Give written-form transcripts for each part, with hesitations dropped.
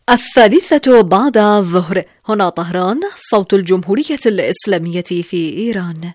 الثالثة بعد الظهر. هنا طهران، صوت الجمهورية الإسلامية في إيران.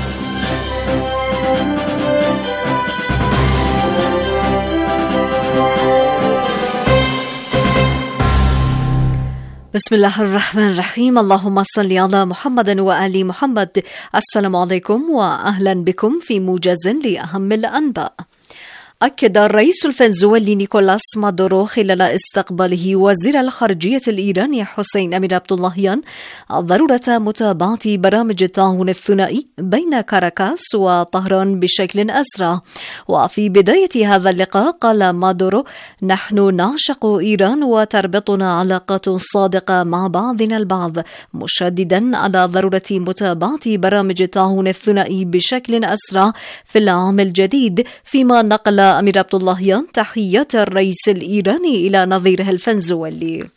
بسم الله الرحمن الرحيم. اللهم صل على محمد وآل محمد. السلام عليكم وأهلا بكم في موجز لأهم الأنباء. أكد الرئيس الفنزويلي نيكولاس مادورو خلال استقباله وزير الخارجية الإيراني حسين أمير عبداللهيان ضرورة متابعة برامج التعاون الثنائي بين كاراكاس وطهران بشكل أسرع. وفي بداية هذا اللقاء قال مادورو: نحن نعشق إيران وتربطنا علاقات صادقة مع بعضنا البعض، مشددا على ضرورة متابعة برامج التعاون الثنائي بشكل أسرع في العام الجديد، فيما نقل أمير عبداللهيان تحيات الرئيس الإيراني إلى نظيره الفنزويلي.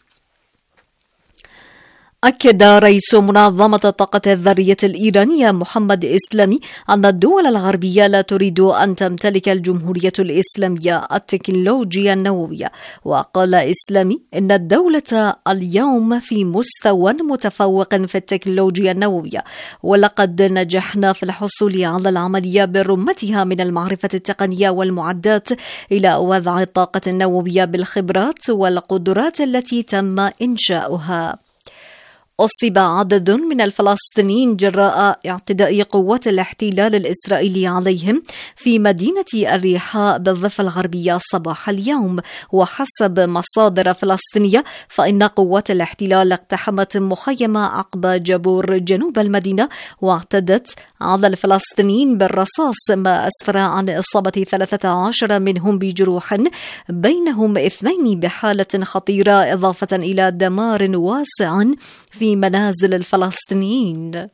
أكد رئيس منظمة الطاقة الذرية الإيرانية محمد إسلامي أن الدول الغربية لا تريد أن تمتلك الجمهورية الإسلامية التكنولوجيا النووية. وقال إسلامي إن الدولة اليوم في مستوى متفوق في التكنولوجيا النووية، ولقد نجحنا في الحصول على العملية برمتها من المعرفة التقنية والمعدات إلى وضع الطاقة النووية بالخبرات والقدرات التي تم إنشاؤها. أصيب عدد من الفلسطينيين جراء اعتداء قوات الاحتلال الإسرائيلي عليهم في مدينة الريحاء بالضفة الغربية صباح اليوم. وحسب مصادر فلسطينية فإن قوات الاحتلال اقتحمت مخيم عقبة جابور جنوب المدينة واعتدت على الفلسطينيين بالرصاص، ما أسفر عن إصابة 13 منهم بجروح، بينهم 2 بحالة خطيرة، إضافة إلى دمار واسع في منازل الفلسطينيين.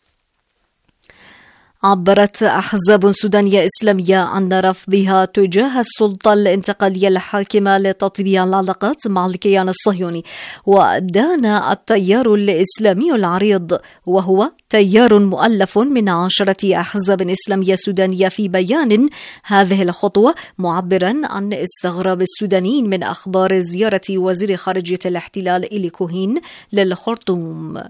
عبرت أحزاب سودانية إسلامية عن رفضها تجاه السلطة الانتقالية الحاكمة لتطبيع العلاقات مع الكيان الصهيوني. ودان التيار الإسلامي العريض، وهو تيار مؤلف من 10 أحزاب إسلامية سودانية، في بيان هذه الخطوة، معبرا عن استغراب السودانيين من أخبار زيارة وزير خارجية الاحتلال إلي كوهين للخرطوم.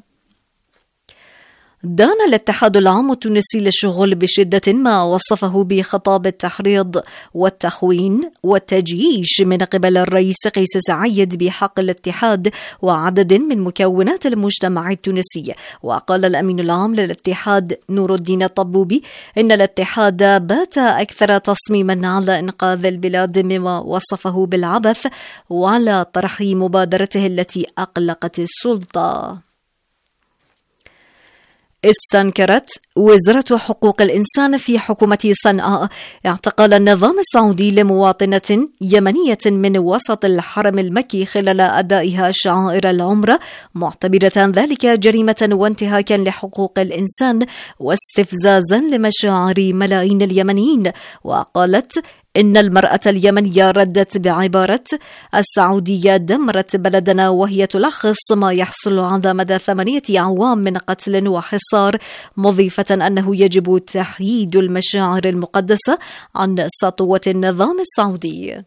دان الاتحاد العام التونسي للشغل بشدة ما وصفه بخطاب التحريض والتخوين والتجييش من قبل الرئيس قيس سعيد بحق الاتحاد وعدد من مكونات المجتمع التونسي. وقال الأمين العام للاتحاد نور الدين الطبوبي إن الاتحاد بات أكثر تصميما على إنقاذ البلاد مما وصفه بالعبث، وعلى طرح مبادرته التي أقلقت السلطة. استنكرت وزارة حقوق الإنسان في حكومة صنعاء اعتقال النظام السعودي لمواطنة يمنية من وسط الحرم المكي خلال أدائها شعائر العمرة، معتبرة ذلك جريمة وانتهاكا لحقوق الإنسان واستفزازا لمشاعر ملايين اليمنيين. وقالت إن المرأة اليمنية ردت بعبارة: السعودية دمرت بلدنا، وهي تلخص ما يحصل على مدى 8 أعوام من قتل وحصار، مضيفة أنه يجب تحييد المشاعر المقدسة عن سطوة النظام السعودي.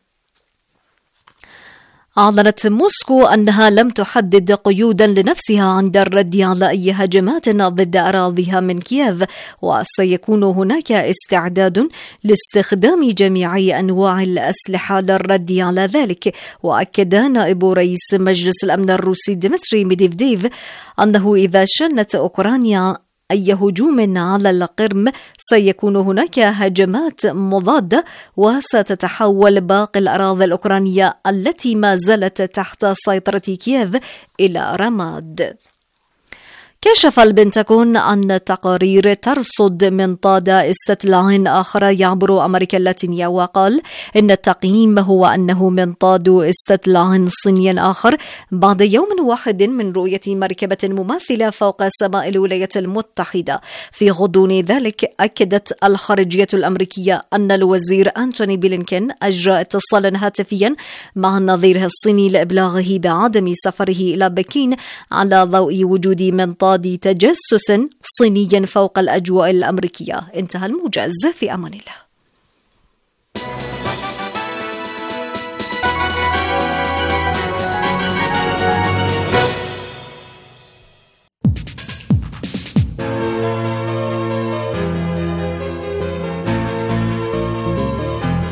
أعلنت موسكو أنها لم تحدد قيودا لنفسها عند الرد على أي هجمات ضد أراضيها من كييف، وسيكون هناك استعداد لاستخدام جميع أنواع الأسلحة للرد على ذلك. وأكد نائب رئيس مجلس الأمن الروسي ديمتري ميدفيديف أنه إذا شنت أوكرانيا أي هجوم على القرم سيكون هناك هجمات مضادة، وستتحول باقي الأراضي الأوكرانية التي ما زالت تحت سيطرة كييف إلى رماد. كشف البنتاغون عن تقارير ترصد منطاد استطلاع آخر يعبر أمريكا اللاتينية، وقال إن التقييم هو أنه منطاد استطلاع صيني آخر بعد يوم واحد من رؤية مركبة مماثلة فوق سماء الولايات المتحدة. في غضون ذلك أكدت الخارجية الأمريكية أن الوزير أنتوني بلينكين أجرى اتصالا هاتفيا مع نظيره الصيني لإبلاغه بعدم سفره إلى بكين على ضوء وجود منطاد تجسس صيني فوق الأجواء الأمريكية. انتهى الموجز، في أمان الله.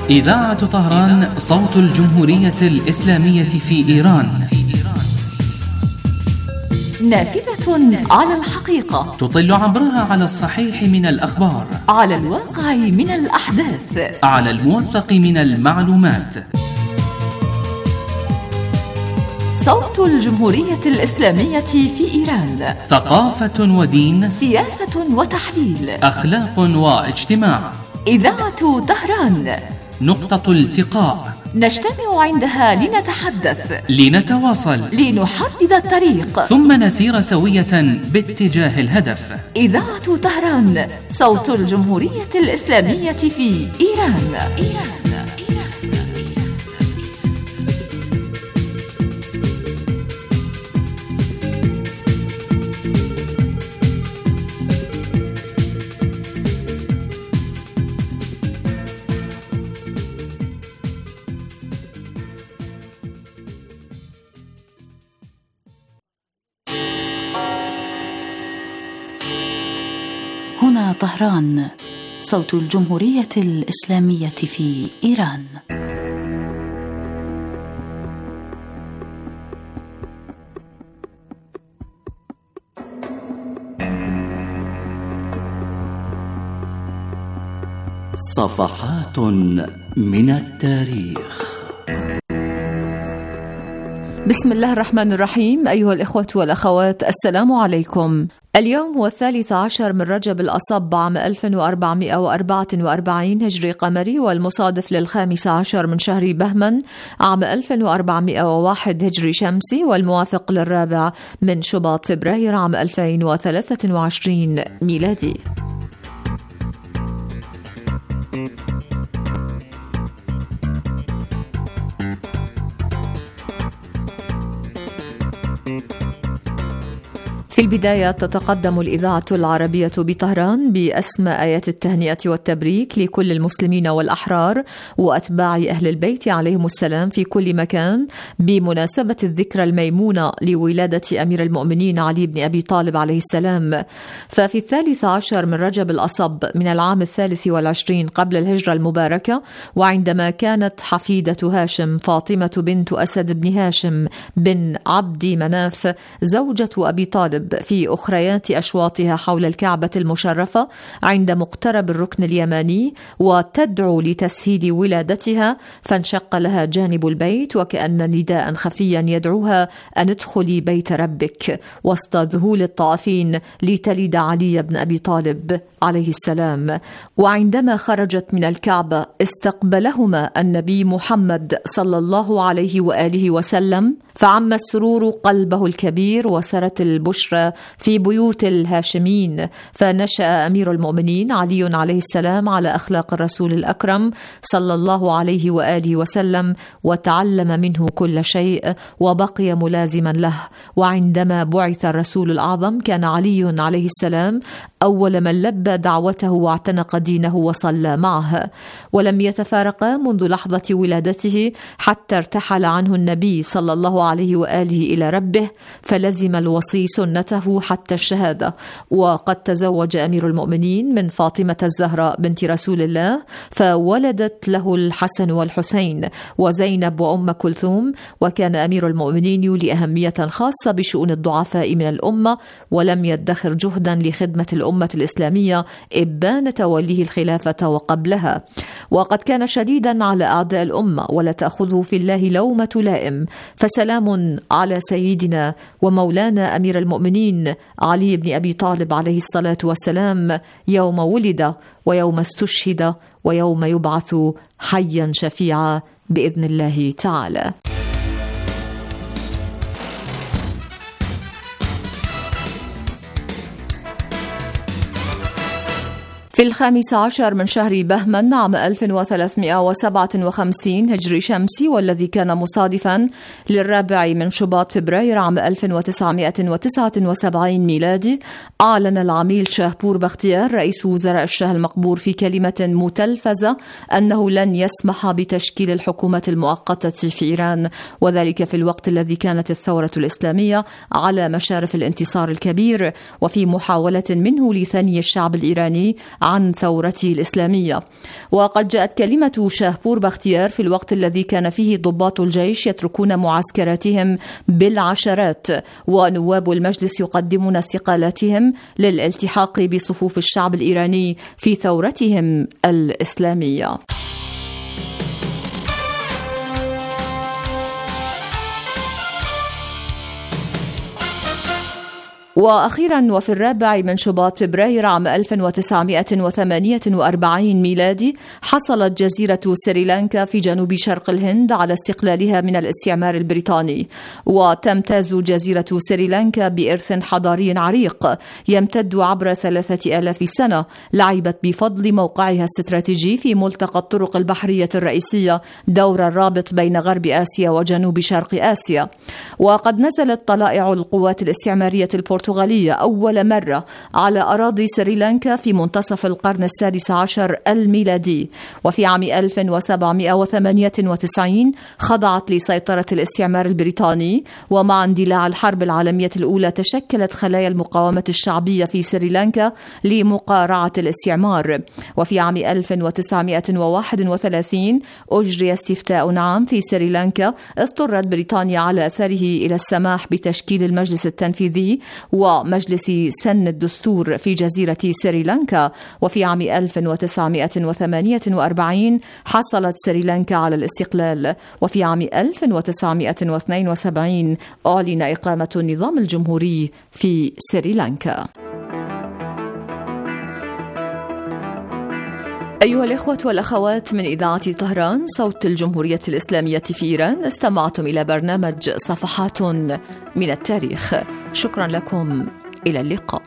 إذاعة طهران صوت الجمهورية الإسلامية في إيران، نافذة على الحقيقة، تطل عبرها على الصحيح من الأخبار، على الواقع من الأحداث، على الموثق من المعلومات. صوت الجمهورية الإسلامية في إيران، ثقافة ودين، سياسة وتحليل، أخلاق واجتماع. إذاعة طهران، نقطة التقاء، نجتمع عندها لنتحدث، لنتواصل، لنحدد الطريق، ثم نسير سوية باتجاه الهدف. إذاعة طهران، صوت الجمهورية الإسلامية في إيران. هنا طهران، صوت الجمهورية الإسلامية في إيران. صفحات من التاريخ. بسم الله الرحمن الرحيم. أيها الإخوة والأخوات، السلام عليكم. اليوم هو 13 من رجب الأصب عام 1444 هجري قمري، والمصادف ل15 من شهر بهمن عام 1401 هجري شمسي، والموافق للرابع من شباط فبراير عام 2023 ميلادي. في البداية تتقدم الإذاعة العربية بطهران بأسمى آيات التهنئة والتبريك لكل المسلمين والأحرار وأتباع أهل البيت عليهم السلام في كل مكان بمناسبة الذكرى الميمونة لولادة أمير المؤمنين علي بن أبي طالب عليه السلام. ففي 13 من رجب الأصب من العام 23 قبل الهجرة المباركة، وعندما كانت حفيدة هاشم فاطمة بنت أسد بن هاشم بن عبد مناف زوجة أبي طالب في أخريات أشواطها حول الكعبة المشرفة عند مقترب الركن اليماني وتدعو لتسهيل ولادتها، فانشق لها جانب البيت وكأن نداء خفيا يدعوها أن ادخلي بيت ربك وسط ذهول الطائفين لتلد علي بن أبي طالب عليه السلام. وعندما خرجت من الكعبة استقبلهما النبي محمد صلى الله عليه وآله وسلم، فعم السرور قلبه الكبير وسرت البشرى في بيوت الهاشمين، فنشأ أمير المؤمنين علي عليه السلام على أخلاق الرسول الأكرم صلى الله عليه وآله وسلم، وتعلم منه كل شيء وبقي ملازما له. وعندما بعث الرسول الأعظم كان علي عليه السلام أول من لبى دعوته واعتنق دينه وصلى معه، ولم يتفارقا منذ لحظة ولادته حتى ارتحل عنه النبي صلى الله عليه وآله إلى ربه، فلزم الوصي سنته حتى الشهادة. وقد تزوج أمير المؤمنين من فاطمة الزهراء بنت رسول الله، فولدت له الحسن والحسين وزينب وأم كلثوم. وكان أمير المؤمنين يولي أهمية خاصة بشؤون الضعفاء من الأمة، ولم يدخر جهدا لخدمة الأمة الإسلامية إبان توليه الخلافة وقبلها. وقد كان شديدا على أعداء الأمة، ولا تأخذه في الله لومة لائم. فسلام على سيدنا ومولانا أمير المؤمنين علي بن أبي طالب عليه الصلاة والسلام، يوم ولد ويوم استشهد ويوم يبعث حيا شفيعا بإذن الله تعالى. في 15 من شهر بهمن عام 1357 هجري شمسي، والذي كان مصادفا للرابع من شباط فبراير عام 1979 ميلادي، أعلن العميل شاهبور بختيار رئيس وزراء الشاه المقبور في كلمة متلفزة أنه لن يسمح بتشكيل الحكومة المؤقتة في إيران، وذلك في الوقت الذي كانت الثورة الإسلامية على مشارف الانتصار الكبير، وفي محاولة منه لثني الشعب الإيراني عن ثورته الإسلامية. وقد جاءت كلمة شاهبور بختيار في الوقت الذي كان فيه ضباط الجيش يتركون معسكراتهم بالعشرات، ونواب المجلس يقدمون استقالاتهم للالتحاق بصفوف الشعب الإيراني في ثورتهم الإسلامية. وأخيرا، وفي 4 من شباط فبراير عام 1948 ميلادي، حصلت جزيرة سريلانكا في جنوب شرق الهند على استقلالها من الاستعمار البريطاني. وتمتاز جزيرة سريلانكا بإرث حضاري عريق يمتد عبر 3000 سنة، لعبت بفضل موقعها الاستراتيجي في ملتقى الطرق البحرية الرئيسية دور الرابط بين غرب آسيا وجنوب شرق آسيا. وقد نزلت طلائع القوات الاستعمارية البرتغالية أول مرة على أراضي سريلانكا في منتصف القرن ال16 الميلادي، وفي عام 1798 خضعت لسيطرة الاستعمار البريطاني. ومع اندلاع الحرب العالمية الأولى تشكلت خلايا المقاومة الشعبية في سريلانكا لمقارعة الاستعمار. وفي عام 1931 أجري استفتاء عام في سريلانكا، اضطرت بريطانيا على أثره إلى السماح بتشكيل المجلس التنفيذي ومجلس سن الدستور في جزيرة سريلانكا. وفي عام 1948 حصلت سريلانكا على الاستقلال. وفي عام 1972 أعلن إقامة النظام الجمهوري في سريلانكا. أيها الإخوة والأخوات من إذاعة طهران صوت الجمهورية الإسلامية في إيران، استمعتم إلى برنامج صفحات من التاريخ. شكرا لكم، إلى اللقاء.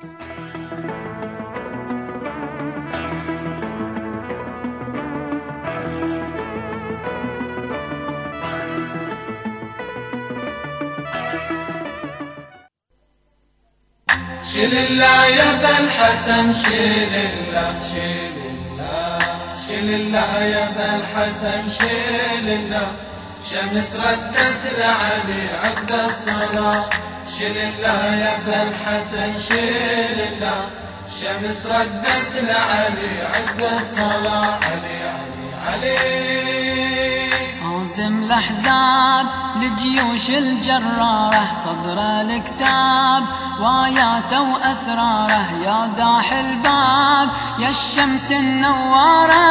شيل الله يا ابا الحسن، شيل الله، شيل الله، شيل الله يا ابا الحسن، شيل الله. شمس ردت لعلي عقب الصلاة، شيل الله يا ابا الحسن، شيل الله. شمس ردت لعلي عقب الصلاة، علي علي علي. عزم الأحزاب لجيوش الجرارة، صدر الكتاب وآياته وأسراره. يا داح الباب يا الشمس النوارة،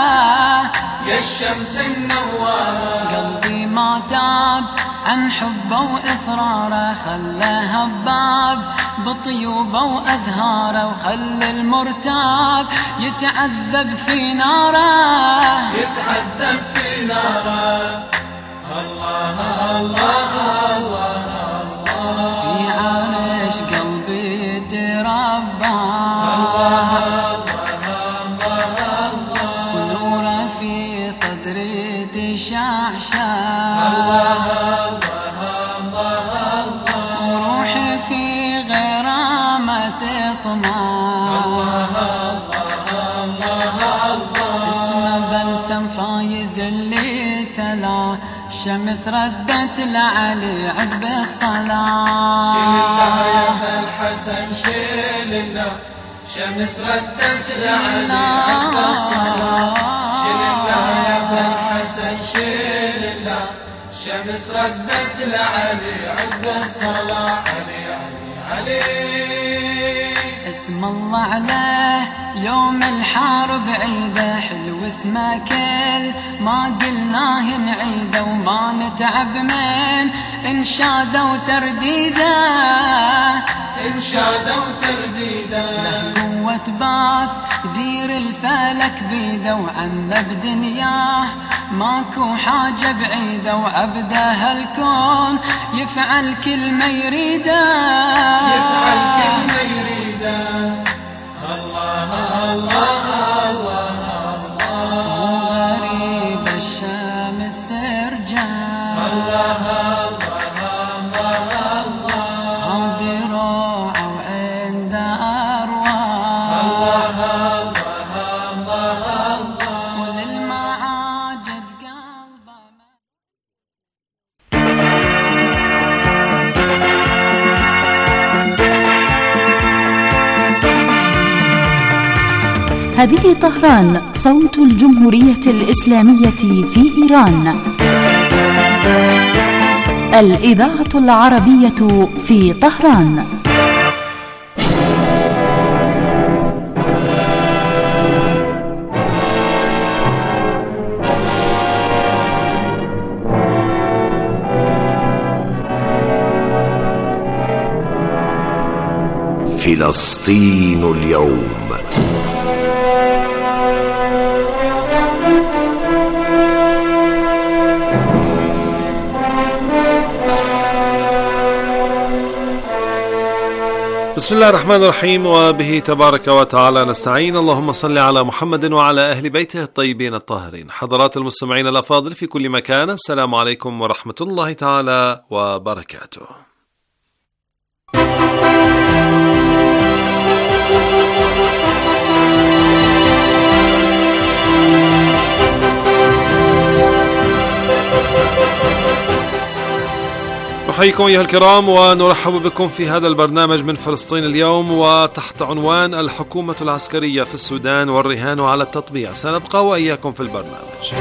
يا الشمس النوارة. قلبي ما تاب عن حبه وإصراره، خلى هباب بطيوبه وأزهاره. وخلى المرتاب يتعذب في ناره، يتعذب في ناره. الله الله الله الله، في عرش قلبي تربى. الله الله الله الله، ونوره في صدري تشعشع. الله الله الله الله، وروحي في غرامة تطمع. الله الله الله، اسمه بلسم فايز اللي تلا، الشمس ردت لعلي عقب الصلاة. شيل الله يا ابا الحسن، شيل الله. شمس ردت لعلي عقب الصلاة، شيل الله يا ابا الحسن، شيل الله. شمس ردت لعلي عقب الصلاة، علي علي علي. اسم الله عليه يوم الحرب عيده، حلو اسمه كل ما قلناه نعيده. وما نتعب من انشاده وترديده، انشاده وترديده. له قوة باس يدير الفلك بيده. وعنا بدنياه ماكو حاجة بعيدة، وعبده هالكون يفعل كل ما يريده، يفعل كل ما يريده. الله الله الله الله، وغريب الشمس ترجع. الله الله الله الله، هادي روعة وعنده أرواح. الله الله الله الله، وللمعاجز قلبه. هذه طهران، صوت الجمهورية الإسلامية في إيران. الإذاعة العربية في طهران. فلسطين اليوم. بسم الله الرحمن الرحيم، وبه تبارك وتعالى نستعين. اللهم صل على محمد وعلى أهل بيته الطيبين الطاهرين. حضرات المستمعين الأفاضل في كل مكان، السلام عليكم ورحمة الله تعالى وبركاته. نحييكم أيها الكرام ونرحب بكم في هذا البرنامج من فلسطين اليوم، وتحت عنوان الحكومة العسكرية في السودان والرهان على التطبيع. سنبقى وإياكم في البرنامج.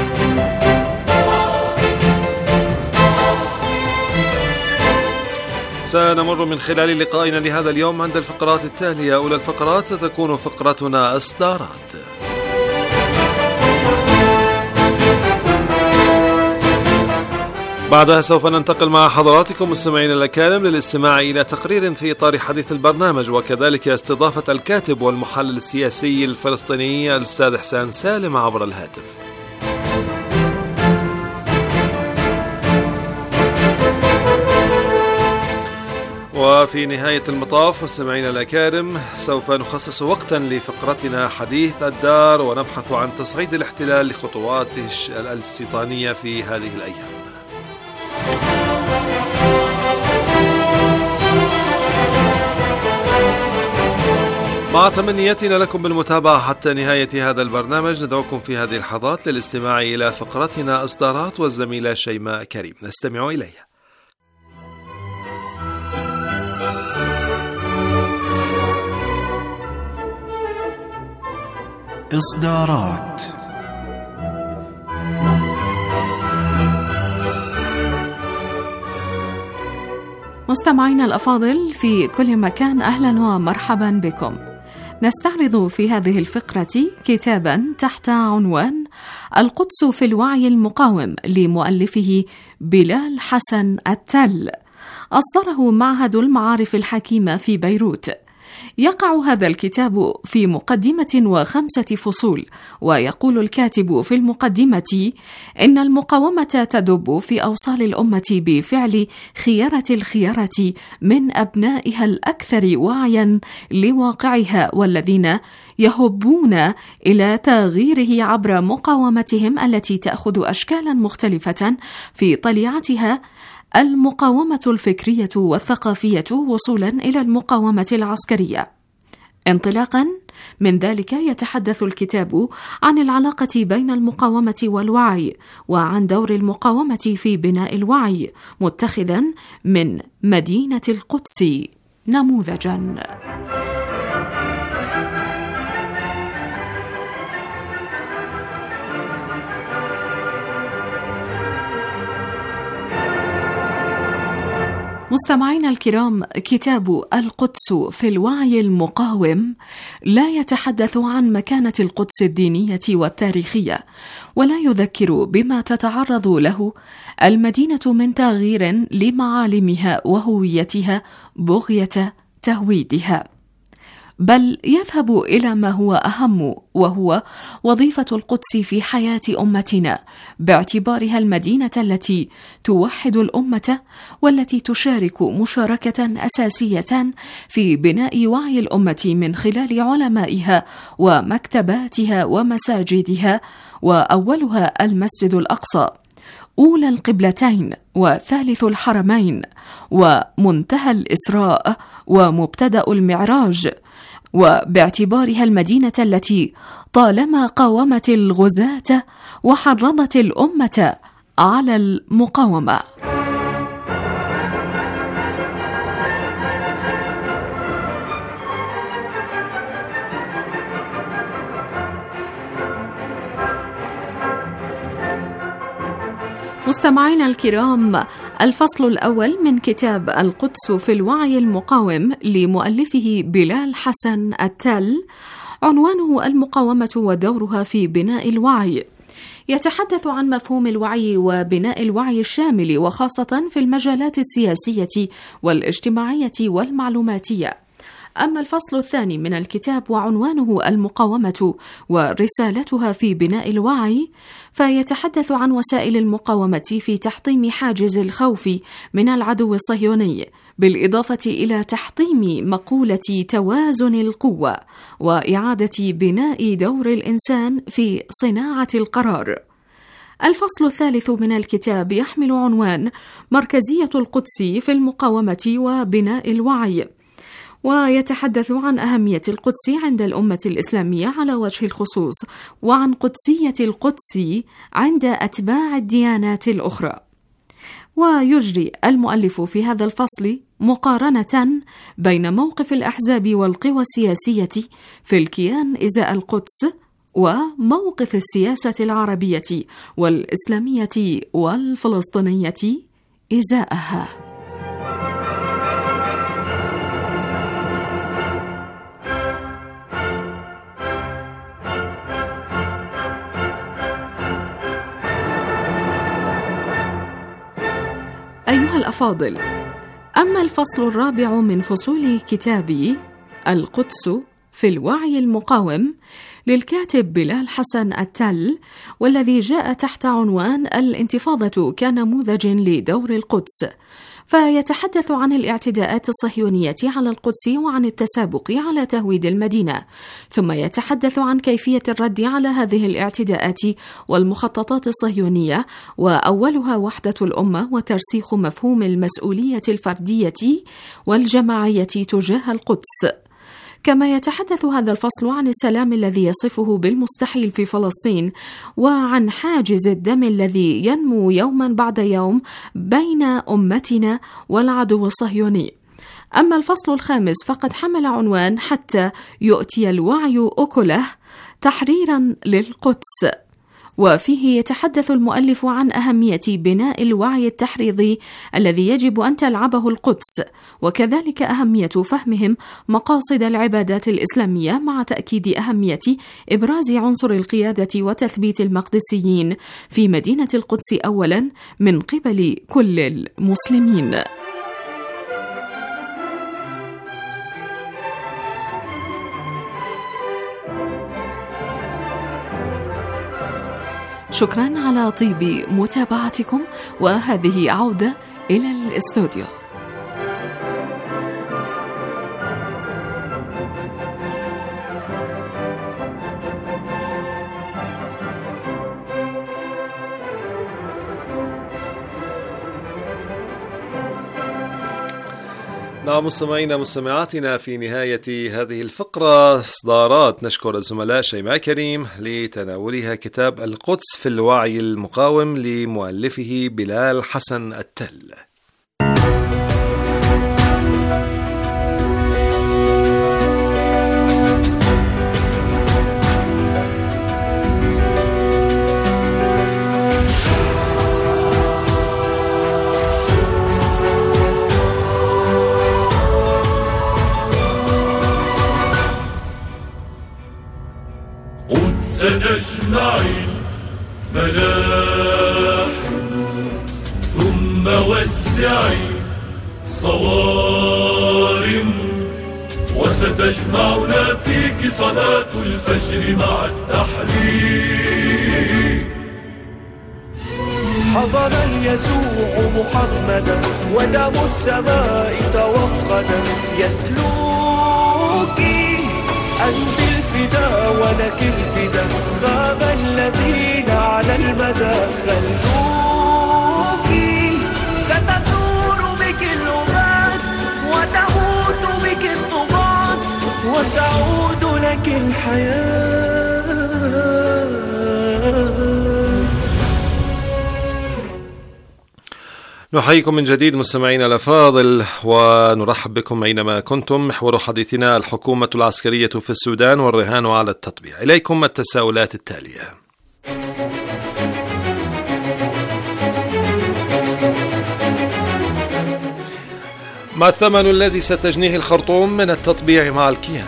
سنمر من خلال لقائنا لهذا اليوم عند الفقرات التالية. أولى الفقرات ستكون فقرتنا إصدارات، بعدها سوف ننتقل مع حضراتكم مستمعين الأكارم للاستماع إلى تقرير في إطار حديث البرنامج، وكذلك استضافة الكاتب والمحلل السياسي الفلسطيني الأستاذ حسان سالم عبر الهاتف. وفي نهاية المطاف مستمعين الأكارم سوف نخصص وقتا لفقرتنا حديث الدار، ونبحث عن تصعيد الاحتلال لخطواته الاستيطانية في هذه الأيام. مع تمنياتنا لكم بالمتابعة حتى نهاية هذا البرنامج، ندعوكم في هذه اللحظات للاستماع إلى فقرتنا إصدارات، والزميلة شيماء كريم نستمع إليها. إصدارات. مستمعينا الأفاضل في كل مكان، أهلا ومرحبا بكم. نستعرض في هذه الفقرة كتابا تحت عنوان القدس في الوعي المقاوم لمؤلفه بلال حسن التل، أصدره معهد المعارف الحكيمة في بيروت. يقع هذا الكتاب في مقدمة و5 فصول، ويقول الكاتب في المقدمة إن المقاومة تدب في أوصال الأمة بفعل خيرة الخيرة من أبنائها الأكثر وعيا لواقعها، والذين يهبون إلى تغييره عبر مقاومتهم التي تأخذ أشكالا مختلفة في طليعتها المقاومة الفكرية والثقافية وصولا إلى المقاومة العسكرية. انطلاقا من ذلك يتحدث الكتاب عن العلاقة بين المقاومة والوعي، وعن دور المقاومة في بناء الوعي، متخذا من مدينة القدس نموذجا. مستمعينا الكرام، كتاب القدس في الوعي المقاوم لا يتحدث عن مكانة القدس الدينية والتاريخية، ولا يذكر بما تتعرض له المدينة من تغيير لمعالمها وهويتها بغية تهويدها، بل يذهب إلى ما هو أهم، وهو وظيفة القدس في حياة أمتنا، باعتبارها المدينة التي توحد الأمة، والتي تشارك مشاركة أساسية في بناء وعي الأمة من خلال علمائها ومكتباتها ومساجدها، وأولها المسجد الأقصى، أولى القبلتين وثالث الحرمين، ومنتهى الإسراء ومبتدأ المعراج، وباعتبارها المدينة التي طالما قاومت الغزاة وحرضت الأمة على المقاومة. مستمعينا الكرام، الفصل الأول من كتاب القدس في الوعي المقاوم لمؤلفه بلال حسن التل، عنوانه المقاومة ودورها في بناء الوعي. يتحدث عن مفهوم الوعي وبناء الوعي الشامل، وخاصة في المجالات السياسية والاجتماعية والمعلوماتية. أما الفصل الثاني من الكتاب وعنوانه المقاومة ورسالتها في بناء الوعي، فيتحدث عن وسائل المقاومة في تحطيم حاجز الخوف من العدو الصهيوني، بالإضافة إلى تحطيم مقولة توازن القوة وإعادة بناء دور الإنسان في صناعة القرار. الفصل الثالث من الكتاب يحمل عنوان مركزية القدس في المقاومة وبناء الوعي، ويتحدث عن أهمية القدس عند الأمة الإسلامية على وجه الخصوص، وعن قدسية القدس عند أتباع الديانات الأخرى. ويجري المؤلف في هذا الفصل مقارنة بين موقف الأحزاب والقوى السياسية في الكيان إزاء القدس وموقف السياسة العربية والإسلامية والفلسطينية إزاءها. أيها الأفاضل، أما الفصل الرابع من فصول كتابي القدس في الوعي المقاوم للكاتب بلال حسن التل، والذي جاء تحت عنوان الانتفاضة كنموذج لدور القدس، فيتحدث عن الاعتداءات الصهيونية على القدس وعن التسابق على تهويد المدينة، ثم يتحدث عن كيفية الرد على هذه الاعتداءات والمخططات الصهيونية، وأولها وحدة الأمة وترسيخ مفهوم المسؤولية الفردية والجماعية تجاه القدس. كما يتحدث هذا الفصل عن السلام الذي يصفه بالمستحيل في فلسطين، وعن حاجز الدم الذي ينمو يوما بعد يوم بين أمتنا والعدو الصهيوني. أما الفصل الخامس فقد حمل عنوان حتى يؤتي الوعي أكله، تحريرا للقدس، وفيه يتحدث المؤلف عن أهمية بناء الوعي التحريضي الذي يجب أن تلعبه القدس، وكذلك أهمية فهمهم مقاصد العبادات الإسلامية، مع تأكيد أهمية إبراز عنصر القيادة وتثبيت المقدسيين في مدينة القدس أولا من قبل كل المسلمين. شكرا على طيب متابعتكم، وهذه عودة إلى الاستوديو. نعم مستمعينا مستمعاتنا، في نهاية هذه الفقرة إصدارات نشكر الزملاء شيماء كريم لتناولها كتاب القدس في الوعي المقاوم لمؤلفه بلال حسن التل. سنجمع الملاح ثم وزعي صوارم، وستجمعنا فيك صلاة الفجر مع التحرير. حضر يسوع محمدا ودم السماء توقدا، يتلوك أنت الفدا ولك الفدا، غاب الذين على المدى خلوك. ستثور بك الأمات وتموت بك الطغاة، وتعود لك الحياة. نحييكم من جديد مستمعينا الأفاضل، ونرحب بكم أينما كنتم. محور حديثنا الحكومة العسكرية في السودان والرهان على التطبيع. إليكم التساؤلات التالية: ما الثمن الذي ستجنيه الخرطوم من التطبيع مع الكيان؟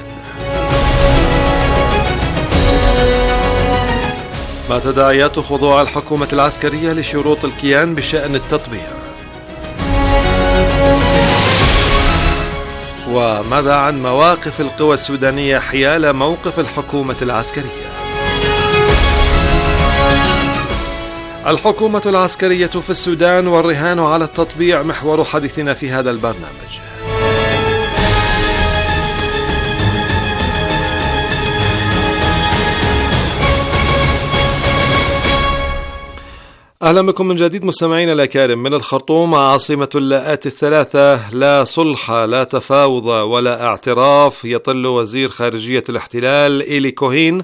ما تداعيات خضوع الحكومة العسكرية لشروط الكيان بشأن التطبيع؟ وماذا عن مواقف القوى السودانية حيال موقف الحكومة العسكرية؟ الحكومة العسكرية في السودان والرهان على التطبيع محور حديثنا في هذا البرنامج. أهلا بكم من جديد مستمعين الأكارم. من الخرطوم عاصمة اللاءات الثلاثة، لا صلح لا تفاوض ولا اعتراف يطل وزير خارجية الاحتلال إيلي كوهين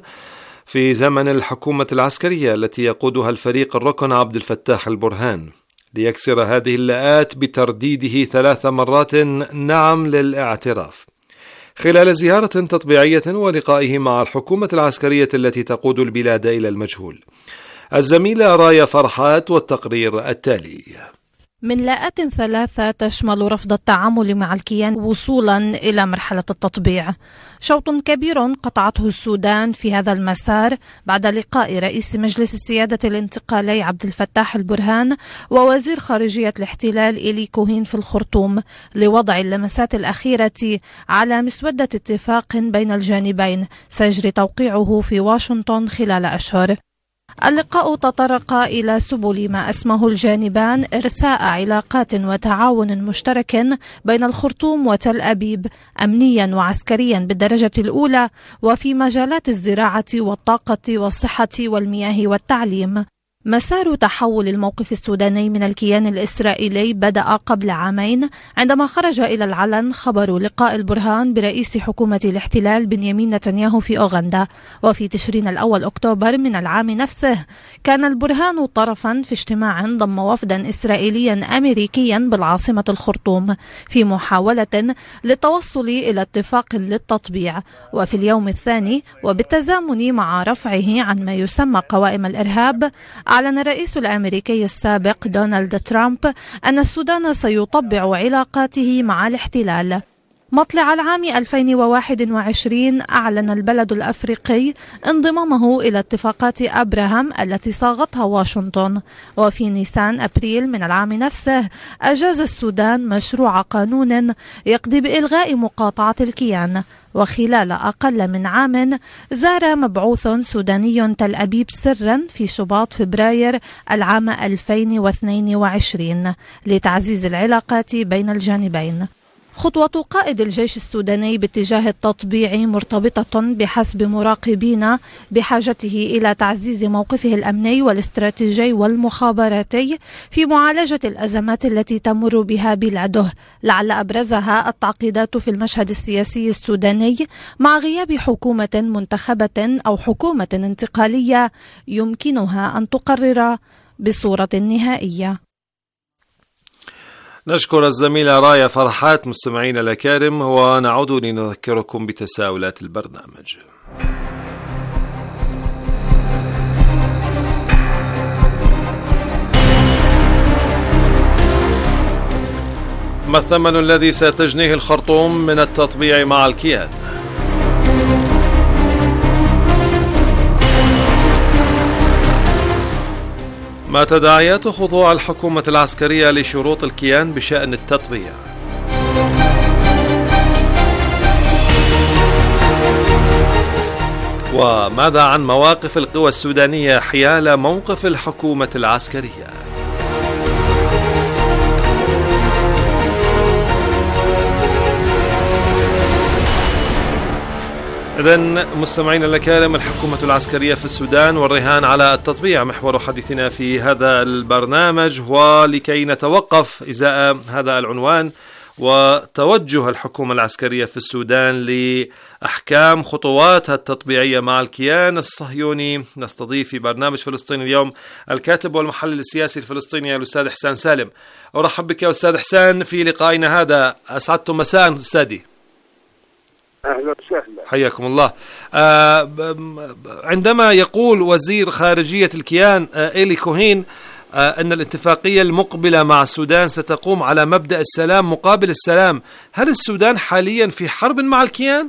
في زمن الحكومة العسكرية التي يقودها الفريق الركن عبد الفتاح البرهان، ليكسر هذه اللاءات بترديده 3 مرات نعم للاعتراف خلال زيارة تطبيعية ولقائه مع الحكومة العسكرية التي تقود البلاد إلى المجهول. الزميلة رايا فرحات والتقرير التالي. من لاءات 3 تشمل رفض التعامل مع الكيان وصولا إلى مرحلة التطبيع. شوط كبير قطعته السودان في هذا المسار بعد لقاء رئيس مجلس السيادة الانتقالي عبد الفتاح البرهان ووزير خارجية الاحتلال إيلي كوهين في الخرطوم لوضع اللمسات الأخيرة على مسودة اتفاق بين الجانبين سيجري توقيعه في واشنطن خلال أشهر. اللقاء تطرق إلى سبل ما أسمه الجانبان إرساء علاقات وتعاون مشترك بين الخرطوم وتل أبيب أمنيا وعسكريا بالدرجة الأولى وفي مجالات الزراعة والطاقة والصحة والمياه والتعليم. مسار تحول الموقف السوداني من الكيان الإسرائيلي بدأ قبل عامين عندما خرج إلى العلن خبر لقاء البرهان برئيس حكومة الاحتلال بنيامين نتنياهو في أوغندا. وفي تشرين الأول أكتوبر من العام نفسه كان البرهان طرفا في اجتماع ضم وفدا إسرائيليا أمريكيا بالعاصمة الخرطوم في محاولة للتوصل إلى اتفاق للتطبيع. وفي اليوم الثاني وبالتزامن مع رفعه عن ما يسمى قوائم الإرهاب، أعلن الرئيس الأمريكي السابق دونالد ترامب أن السودان سيطبع علاقاته مع الاحتلال. مطلع العام 2021 أعلن البلد الأفريقي انضمامه إلى اتفاقات أبراهام التي صاغتها واشنطن. وفي نيسان أبريل من العام نفسه أجاز السودان مشروع قانون يقضي بإلغاء مقاطعة الكيان. وخلال أقل من عام زار مبعوث سوداني تل أبيب سرا في شباط فبراير العام 2022 لتعزيز العلاقات بين الجانبين. خطوة قائد الجيش السوداني باتجاه التطبيع مرتبطة بحسب مراقبين بحاجته إلى تعزيز موقفه الأمني والاستراتيجي والمخابراتي في معالجة الأزمات التي تمر بها بلاده، لعل أبرزها التعقيدات في المشهد السياسي السوداني مع غياب حكومة منتخبة أو حكومة انتقالية يمكنها أن تقرر بصورة نهائية. نشكر الزميلة رايا فرحات. مستمعين الأكارم، ونعود لنذكركم بتساؤلات البرنامج. ما الثمن الذي ستجنيه الخرطوم من التطبيع مع الكيان؟ ما تداعيات خضوع الحكومة العسكرية لشروط الكيان بشأن التطبيع؟ وماذا عن مواقف القوى السودانية حيال موقف الحكومة العسكرية؟ إذن مستمعين الأكارم، الحكومة العسكرية في السودان والرهان على التطبيع محور حديثنا في هذا البرنامج. ولكي نتوقف إزاء هذا العنوان وتوجه الحكومة العسكرية في السودان لأحكام خطواتها التطبيعية مع الكيان الصهيوني، نستضيف في برنامج فلسطين اليوم الكاتب والمحلل السياسي الفلسطيني الأستاذ حسان سالم. أرحب بك يا أستاذ حسان في لقائنا هذا. أسعدتم مساء أستاذي. أهلا وسهلا، حياكم الله. عندما يقول وزير خارجية الكيان إيلي كوهين أن الاتفاقية المقبلة مع السودان ستقوم على مبدأ السلام مقابل السلام. هل السودان حاليا في حرب مع الكيان؟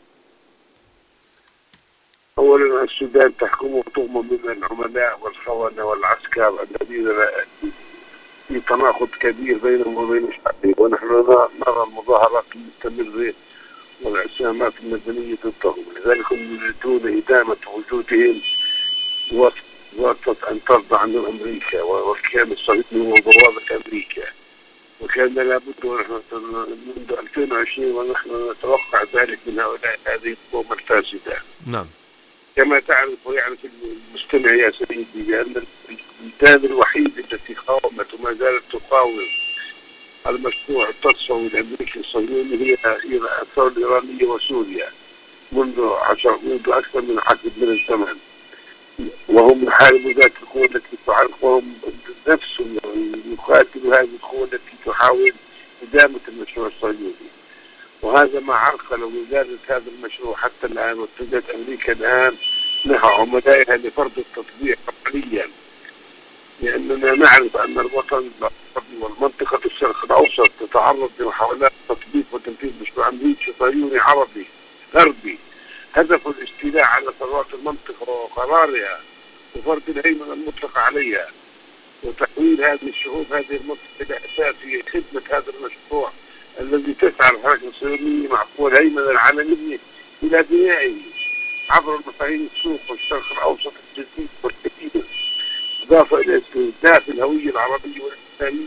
أولا السودان تحكمه طغمة من العملاء والخونة والعسكر الذين في تناقض كبير بينهم وبين شعبهم، ونحن نرى المظاهرات المستمرة والعصيانات المدنية ضدهم، لذلك هم يريدون إدامة وجودهم وسط أن ترضى عنهم أمريكا والكيان الصهيوني وبوابة أمريكا. وكان لابد ونحن منذ 2020 ونحن نتوقع ذلك من هؤلاء هذه القوم الفاسدة. نعم. كما تعرف ويعرف المستمع يا سيدي بأن البلدان الوحيدة التي قاومت وما زالت تقاوم المشروع التصفوي الأمريكي الصهيوني هي الثورة الإيرانية وسوريا منذ أكثر من عقد من الزمن، وهم يحاربوا ذات القوة التي تعرف، وهم نفسهم يقاتلوا هذه القوة التي تحاول إدامة المشروع الصهيوني. وهذا ما عرقل وزادت هذا المشروع حتى الآن، واتجهت أمريكا الآن نحو عملائها لفرض التطبيع عمليا، لأننا نعرف أن الوطن العربي والمنطقة الشرق الأوسط تتعرض لمحاولات تطبيق وتنفيذ مشروع أمريكي صهيوني عربي غربي هدف الاستيلاء على ثروات المنطقة وقرارها وفرض الهيمنة المطلقة عليها وتحويل هذه الشعوب هذه المنطقة إلى أساس في خدمة هذا المشروع الذي تسعى الحركة الصهيونية مع قوى الهيمنة العالمية إلى بنائه عبر مفاهيم السوق والشرق الأوسط الجديد والكثير، إضافة إلى استهداف الهوية العربية والإسلامية.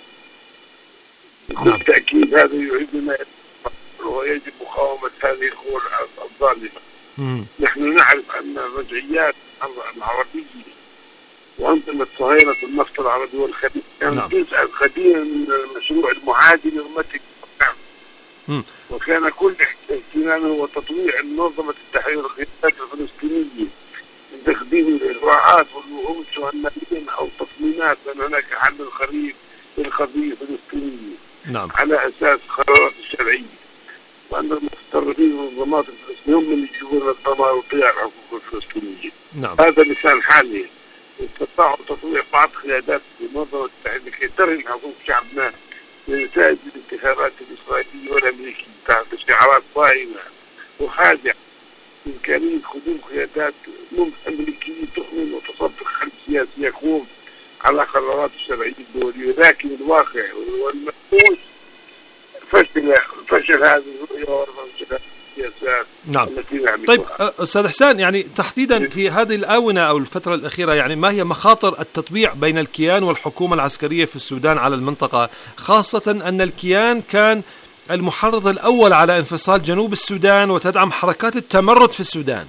بكل تأكيد هذا يعيدنا ويجب مقاومة هذه القوى الظالمة. نحن نعرف أن الرجعيات العربية وأنظمة صهاينة النفط العربي والخليج كان جزءا قديما من المشروع المعادي لرمتك، وكان كل اهتمامه هو تطويع منظمة التحرير القيادات الفلسطينية من تقديم الإجراءات والوعود سهمانيين أو تصميمات أن هناك حل قريب للقضية الفلسطينية على أساس قرارات الشرعية، وأن المتطرفين والمنظمات الفلسطينية هم اللي يجيبون الدمار وضياع الحقوق الفلسطينية. هذا لسان حالي. استطاعوا تطويع بعض قيادات المنظمة التحرير لكي ترهن حقوق شعبنا لنتائج الانتخابات الإسرائيلية والأمريكية تحت شعارات صائمة وخادعة إمكانية قدوم قيادات أمريكية تؤمن وتصدق حل سياسي يقوم على قرارات الشرعية الدولية، لكن الواقع والملموس فشل هذه الرؤية وفشل السياسات التي نعملها. طيب أستاذ حسان، يعني تحديدا في هذه الآونة أو الفترة الأخيرة، يعني ما هي مخاطر التطبيع بين الكيان والحكومة العسكرية في السودان على المنطقة، خاصة أن الكيان كان المحرض الأول على انفصال جنوب السودان وتدعم حركات التمرد في السودان؟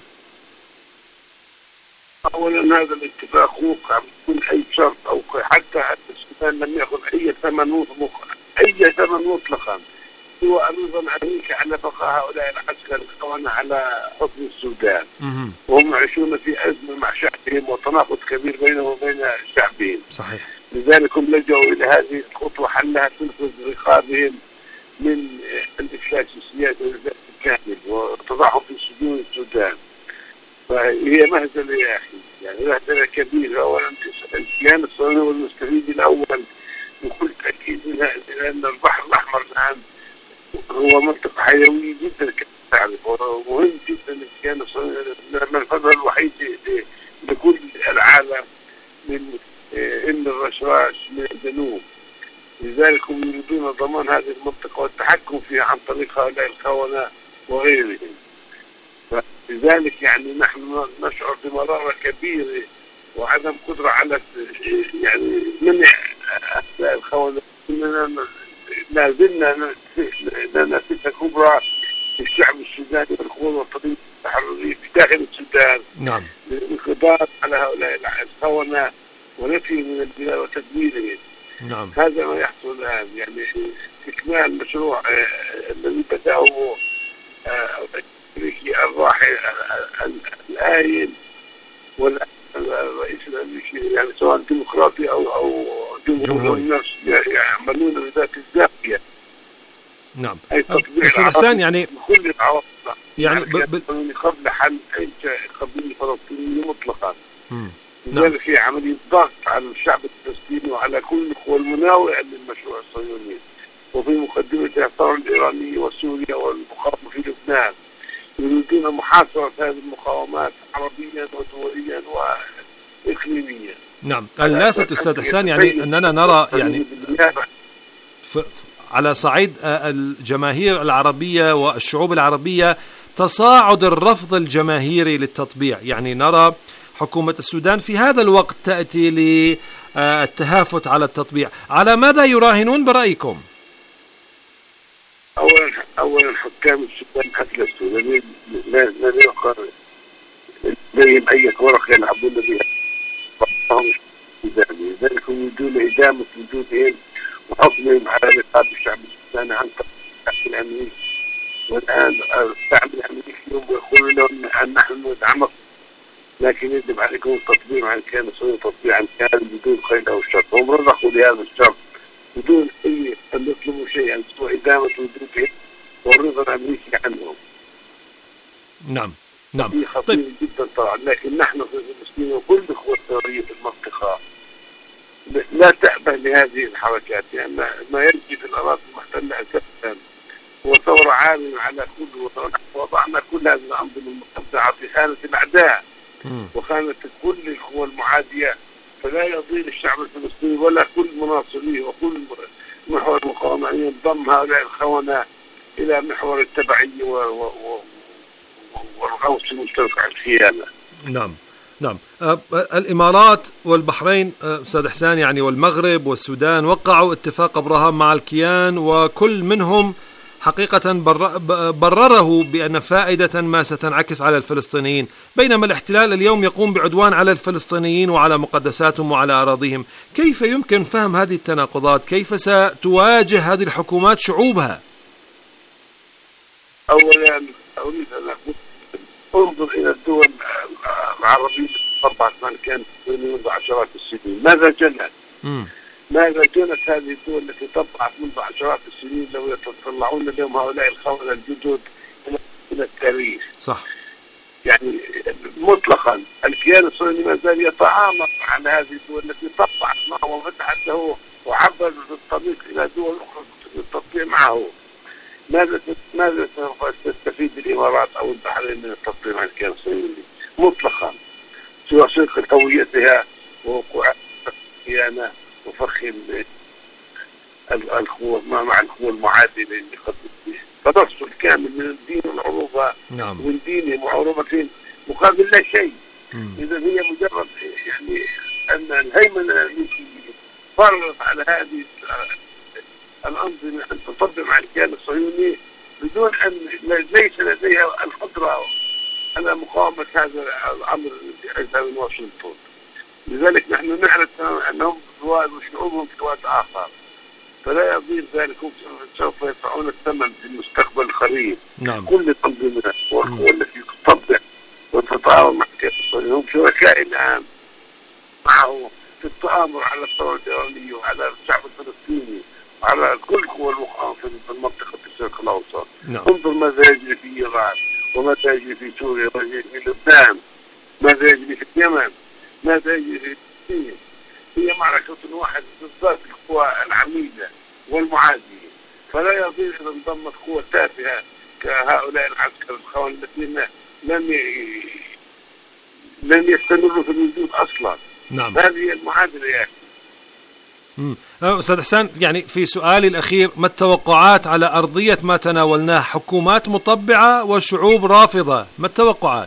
أولا هذا الاتفاق وقع بدون أي شرط، أو حتى السودان لم يأخذ أي ثمن مطلقا سوى أيضا أمريكا على بقاء هؤلاء العسكر الخونة على حكم السودان، وهم يعيشون في أزمة مع شعبهم وتناقض كبير بينهم وبين شعبهم. صحيح. لذلك هم لجأوا إلى هذه الخطوة حلها تنقذ رقابهم من الإفلاس السياسي الكامل وتضعهم في سجون السودان. فهي مهزلة يا أخي، يعني مهزلة كبيرة. أولا الكيان الصهيوني والمستفيد الأول بكل تأكيد لأن البحر الأحمر الآن هو منطقة حيوية جدا كما تعرف، ومهم جدا الكيان الصهيوني المنفذ الوحيد لكل العالم من الرشراش من الجنوب. لذلك هم يريدون ضمان هذه المنطقة والتحكم فيها عن طريق هؤلاء الخونة وغيرهم. لذلك يعني نحن نشعر بمرارة كبيرة وعدم قدرة على يعني منع هؤلاء الخونة. لا زلنا لنا فتنة كبرى في الشعب السوداني والقوى الوطنية التحررية في داخل السودان للانقضاض على هؤلاء الخونة ونفي من البلاد وتدميرهم. هذا ما يحصل الآن، يعني استكمال مشروع الذي بدأه الأمريكي الراحل الآين والرئيس الأمريكي، يعني سواء ديمقراطي أو جمهوري، الناس يعملون بذات الزاوية. أي تطبيع حسان يعني كل العواطف يعني قبل حل أي قضية فلسطينية مطلقا. لذلك في عملية ضغط على الشعب الفلسطيني وعلى كل القوى المناوئة للمشروع الصهيوني، وفي مقدمتها الثورة الإيرانية وسوريا والمقاومة في لبنان، يريدون محاصرة هذه المقاومات عربيا ودوليا وإقليميا. نعم، اللافت أستاذ إحسان يعني أننا نرى يعني على صعيد الجماهير العربية والشعوب العربية تصاعد الرفض الجماهيري للتطبيع، يعني نرى حكومة السودان في هذا الوقت تأتي للتهافت على التطبيع. على ماذا يراهنون برأيكم؟ أولا حكام السودان حتى السودانيين لا يقر لديهم أي ورقة يلعبون بها، لذلك يريدون إدامة وجودهم وحكمهم على رقاب الشعب السوداني عن طريق الشعب الأمريكي. والآن الشعب الأمريكي يقول لهم أن نحن ندعمكم، لكن يجب عليكم التطبيع عن كان صحيح تطبيعا كان بدون قيد أو شرط. هم رضخوا لهذا الشرط بدون أن يطلبوا شيئا سوى إدامة وجودهم والرضا الأمريكي عنهم. نعم نعم. هي خطيرة جدا طبعا، لكن نحن في فلسطين وكل القوى الثورية في المنطقة لا تأبه لهذه الحركات، لأن يعني ما يجري في الأراضي المحتلة أساسا هو ثورة عالمة على كل وضعنا كل هذه الأنظمة المتبعة في خانة الأعداء وخانة كل القوى المعادية، فلا يضير الشعب الفلسطيني ولا كل مناصريه وكل محور المقاومة أن ينضم هؤلاء الخونة إلى محور التبعية والغوص المشترك على الخيانة. نعم نعم. الإمارات والبحرين أستاذ إحسان يعني والمغرب والسودان وقعوا اتفاق أبراهام مع الكيان، وكل منهم حقيقة برره بأن فائدة ما ستنعكس على الفلسطينيين، بينما الاحتلال اليوم يقوم بعدوان على الفلسطينيين وعلى مقدساتهم وعلى أراضيهم. كيف يمكن فهم هذه التناقضات؟ كيف ستواجه هذه الحكومات شعوبها؟ أولا أريد أن أقول انظر إلى الدول العربية طبعا من كانت منذ عشرات السنين، ماذا جنت؟ ماذا جنت هذه الدول التي طبعت منذ عشرات السنين لو يتطلعون اليوم هؤلاء الخونة الجدد إلى التاريخ؟ صح. يعني مطلقا الكيان الصهيوني ما زال يتعامل على هذه الدول التي طبعت معه وفتحت له وعبر الطريق إلى دول أخرى للتطبيع معه. ماذا تستفيد الإمارات أو البحرين من التطبيع مع الكيان الصهيوني؟ مطلقا، سوى صدق هويتها ووقوع الخيانة وفخ القوة مع القوة المعادلة اللي قد فتفصل كامل من الدين والعروبة. نعم. والدين وعروبة مقابل لا شيء. إذا هي مجرد يعني أن الهيمنة التي فرضت على هذه الأنظمة أن تطبق مع الكيان الصهيوني بدون أن ليس لديها القدرة على مقاومة هذا الأمر الذي من واشنطن. لذلك نحن نعرف أنهم سواد وشعوبهم سواد آخر، فلا يضير ذلك، سوف يدفعون الثمن في المستقبل القريب. نعم. كل الأنظمة والقوى التي تطبق وتتعاون مع الكيان الصهيوني هم شركاء الآن معه في التآمر على الثورة الإيرانية وعلى الشعب الفلسطيني وعلى كل قوى المقاومة في المنطقة في الشرق الأوسط. نعم. انظر ماذا يجري في إيران وماذا يجري في سوريا وماذا يجري في لبنان، ماذا يجري في اليمن، ماذا يجري في فلسطين. هي معركة واحدة ضد القوى العميدة والمعادية، فلا يضير إذا انضمت قوة تافهة كهؤلاء العسكر الخونة الذين لن يستمروا في الوجود أصلا. نعم. هذه المعادلة يعني. أستاذ إحسان يعني في سؤالي الأخير، ما التوقعات على أرضية ما تناولناه؟ حكومات مطبعة وشعوب رافضة، ما التوقعات؟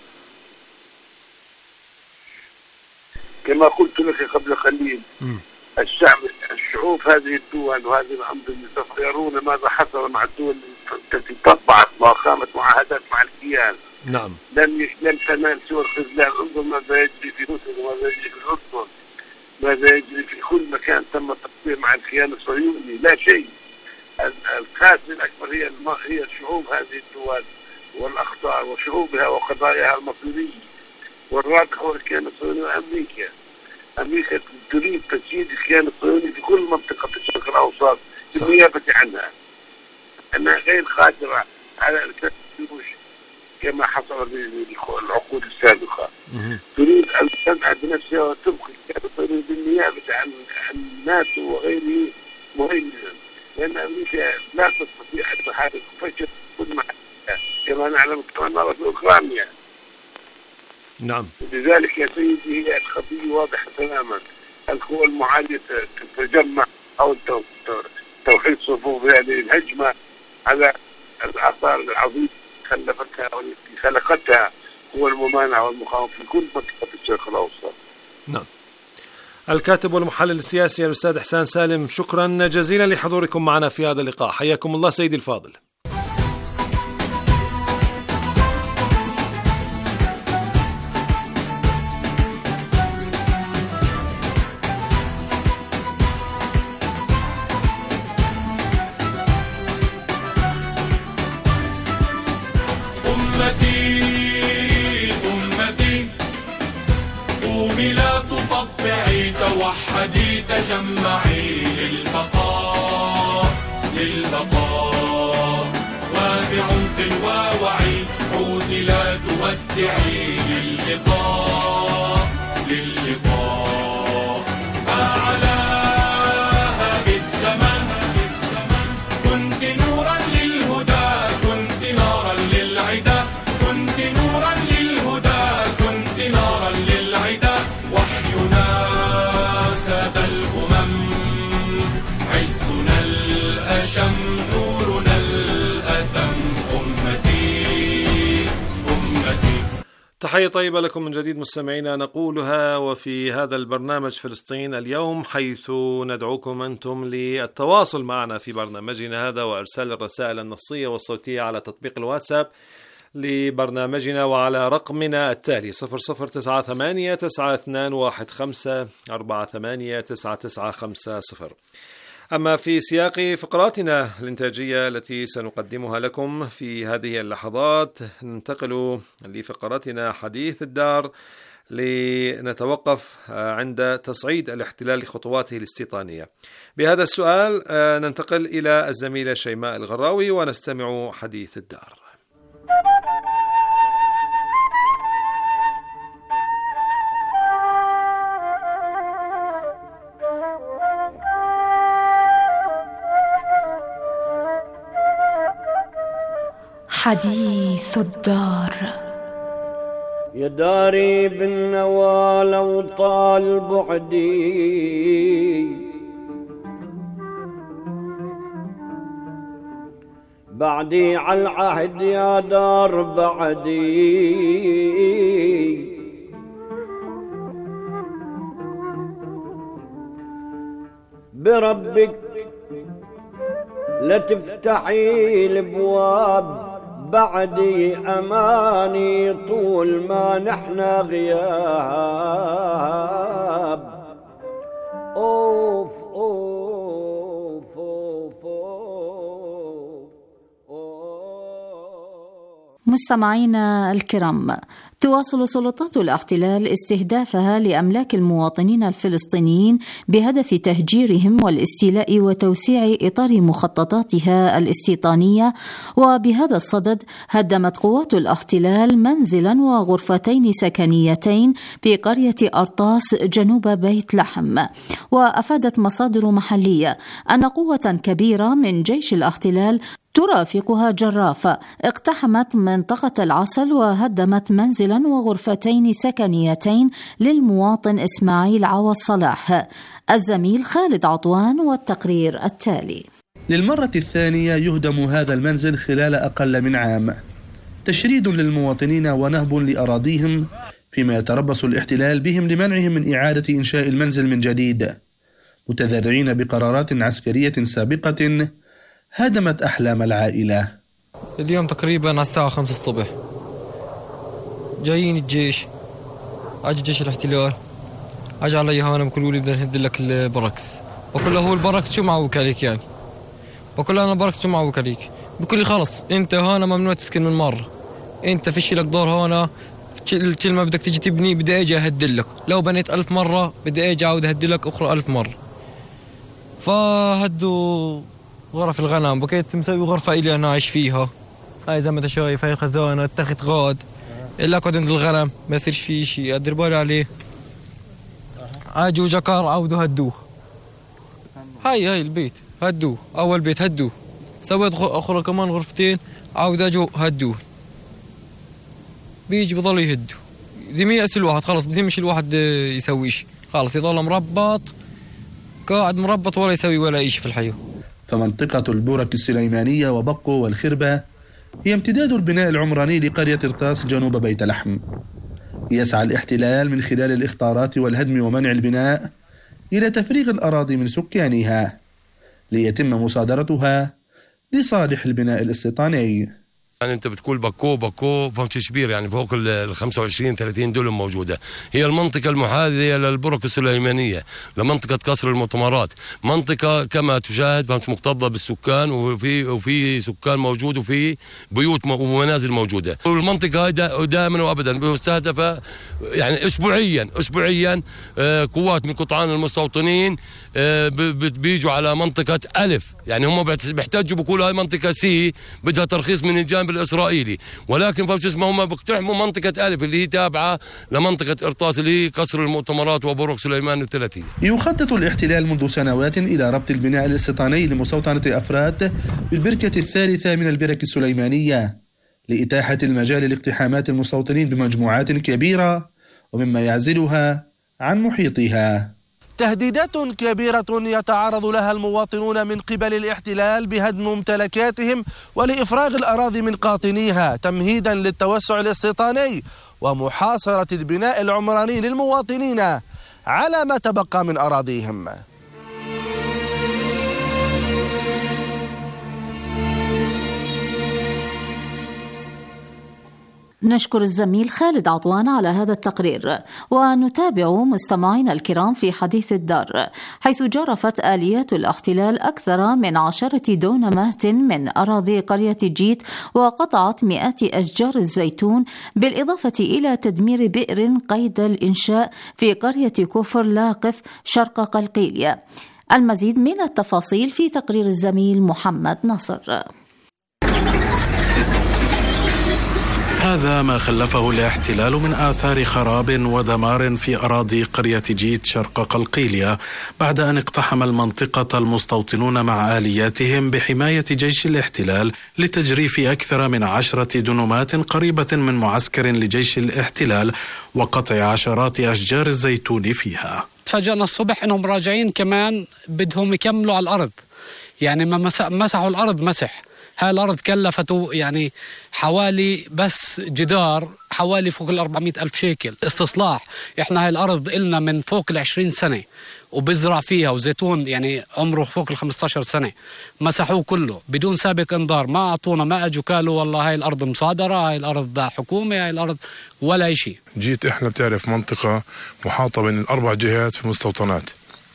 كما قلت لك قبل قليل، الشعوب هذه الدول وهذه الأنظمة سوف يرون ماذا حصل مع الدول التي طبعت وقامت معاهدات مع الكيان. نعم. لم تنال سوى الخذلان. انظر ماذا يجري في روسيا وماذا يجري في الأردن، ماذا يجري في كل مكان تم التطبيع مع الكيان الصهيوني، لا شيء. الخاسر الأكبر هي شعوب هذه الدول والأخطار وشعوبها وقضاياها المصيرية، والرابح هو الكيان الصهيوني وأمريكا. أمريكا تريد تسييد الكيان الصهيوني في كل منطقة الشرق الأوسط بالنيابة عنها، أنها غير قادرة على التدوير كما حصل في العقود السابقة. تريد أن تنهد بنفسها وتبقي بالنيابة عن الناتو وغيره مهمة، لأن أمريكا لا تستطيع أن تحارب فشل كل ما كما نعلم كما نرى في أوكرانيا. نعم. لذلك يا سيدي هي القضية واضحة تماما. القوى المعادية تتجمع أو توحيد صفوف هذه الهجمة على الآثار العظيمة خلفتها والتي خلقتها قوى الممانعة والمقاومة في كل منطقة الشرق الأوسط. نعم. الكاتب والمحلل السياسي الأستاذ إحسان سالم، شكرا جزيلا لحضوركم معنا في هذا اللقاء. حياكم الله سيدي الفاضل. توحدي تجمعي للبقاء وبعمق ووعي عودي لا تودعي للقاء فعلى هذا الزمن كنت نورا للهدى كنت نارا للعدا كنت نورا للهدى كنت نارا للعدا وحينا ساد الأمم عزنا الأشم نورنا الأتم أمتي تحية طيبة لكم من جديد مستمعينا نقولها وفي هذا البرنامج فلسطين اليوم، حيث ندعوكم أنتم للتواصل معنا في برنامجنا هذا وإرسال الرسائل النصية والصوتية على تطبيق الواتساب لبرنامجنا وعلى رقمنا التالي 00989215489950. أما في سياق فقراتنا الإنتاجية التي سنقدمها لكم في هذه اللحظات، ننتقل لفقراتنا حديث الدار لنتوقف عند تصعيد الاحتلال لخطواته الاستيطانية. بهذا السؤال ننتقل إلى الزميلة شيماء الغراوي ونستمع حديث الدار. حديث الدار. يا داري بالنوى لو طال بعدي بعدي على العهد يا دار بعدي بربك لا تفتحي الابواب بعدي أماني طول ما نحنا غياب. أوف أوف أوف مستمعينا الكرام، تواصل سلطات الاحتلال استهدافها لأملاك المواطنين الفلسطينيين بهدف تهجيرهم والاستيلاء وتوسيع إطار مخططاتها الاستيطانية. وبهذا الصدد هدمت قوات الاحتلال منزلا وغرفتين سكنيتين في قرية أرطاس جنوب بيت لحم. وأفادت مصادر محلية أن قوة كبيرة من جيش الاحتلال ترافقها جرافة اقتحمت منطقة العسل وهدمت منزلا وغرفتين سكنيتين للمواطن إسماعيل عوض صلاح. الزميل خالد عطوان والتقرير التالي. للمرة الثانية يهدم هذا المنزل خلال أقل من عام، تشريد للمواطنين ونهب لأراضيهم، فيما يتربص الاحتلال بهم لمنعهم من إعادة إنشاء المنزل من جديد، متذرعين بقرارات عسكرية سابقة هدمت أحلام العائلة. اليوم تقريبا على الساعة 5 الصبح جايين الجيش، أجي جيش الاحتلال، أجي علي هانا بقولوا لي بدنا نهد لك البركس. بقول له هو البركس شو معوك عليك يعني؟ بقول له أنا البركس شو معوك عليك؟ بقول لي خلص أنت هانا ممنوع تسكن من مرة، أنت فيش لك دور هانا، كل ما بدك تيجي تبني بدي أجي أهد لك، لو بنيت 1000 مرة بدي أجي أعود أهد لك أخرى 1000 مرة. فهدوا غرف الغنم، بقيت مسوي غرفة إلي أنا عايش فيها. هاي زي ما أنت شايف، هاي الخزانة، التخت غاد، إلا قد عند الغنم ما يصيرش فيه شيء، أدير بالي عليه. اجوا جكار عودوا هدوه. هاي البيت هدوه، اول بيت هدوه، سويت اخرى كمان غرفتين عود اجوا هدوه. بيجي بضل يهدوا، دي ميأس الواحد خلص، بديمش الواحد يسوي شيء، خلص يضل مربط قاعد مربط ولا يسوي ولا شيء في الحياة. فمنطقة البورك السليمانية وبقو والخربة هي امتداد البناء العمراني لقرية إرطاس جنوب بيت لحم. يسعى الاحتلال من خلال الإخطارات والهدم ومنع البناء إلى تفريغ الأراضي من سكانها ليتم مصادرتها لصالح البناء الاستيطاني. يعني انت بتقول باكو فهمت كبير، يعني فوق ال 25-30 دولم موجوده. هي المنطقه المحاذيه للبرك السليمانيه، لمنطقه قصر المؤتمرات، منطقه كما تشاهد فهمت مكتظه بالسكان، وفي سكان موجود، وفي بيوت ومنازل موجوده. والمنطقه هاي دائما وابدا مستهدفه، يعني اسبوعيا قوات من قطعان المستوطنين بيجوا على منطقه الف، يعني هم بيحتاجوا بيقولوا هاي منطقه سي بدها ترخيص من الجانب الإسرائيلي، ولكن فهمت اسمه هم بيقتحموا منطقة ألف اللي هي تابعة لمنطقة إرطاس اللي هي قصر المؤتمرات وبروك سليمان الثلاثية. يخطط الاحتلال منذ سنوات إلى ربط البناء الاستيطاني لمستوطنة أفراد بالبركة الثالثة من البرك السليمانية لإتاحة المجال لاقتحامات المستوطنين بمجموعات كبيرة ومما يعزلها عن محيطها. تهديدات كبيرة يتعرض لها المواطنون من قبل الاحتلال بهدم ممتلكاتهم ولإفراغ الأراضي من قاطنيها تمهيدا للتوسع الاستيطاني ومحاصرة البناء العمراني للمواطنين على ما تبقى من أراضيهم. نشكر الزميل خالد عطوان على هذا التقرير. ونتابع مستمعينا الكرام في حديث الدار، حيث جرفت آليات الاحتلال أكثر من 10 دونمات من أراضي قرية جيت وقطعت مئات أشجار الزيتون، بالإضافة إلى تدمير بئر قيد الإنشاء في قرية كفر لاقف شرق قلقيلية. المزيد من التفاصيل في تقرير الزميل محمد نصر. هذا ما خلفه الاحتلال من آثار خراب ودمار في أراضي قرية جيت شرق قلقيلية بعد أن اقتحم المنطقة المستوطنون مع آلياتهم بحماية جيش الاحتلال لتجريف أكثر من 10 دونمات قريبة من معسكر لجيش الاحتلال وقطع عشرات أشجار الزيتون فيها. تفاجأنا الصبح أنهم راجعين كمان بدهم يكملوا على الأرض، يعني ما مسحوا الأرض مسح. هاي الأرض كلفته يعني حوالي بس جدار حوالي فوق 400,000 شيكل استصلاح. احنا هاي الأرض إلنا من فوق 20 سنة وبزرع فيها وزيتون يعني عمره فوق 15 سنة، مسحوه كله بدون سابق انذار، ما أعطونا، ما أجوا قالوا والله هاي الأرض مصادرة، هاي الأرض حكومة، هاي الأرض ولا شيء. جيت احنا بتعرف منطقة محاطة من 4 جهات في مستوطنات،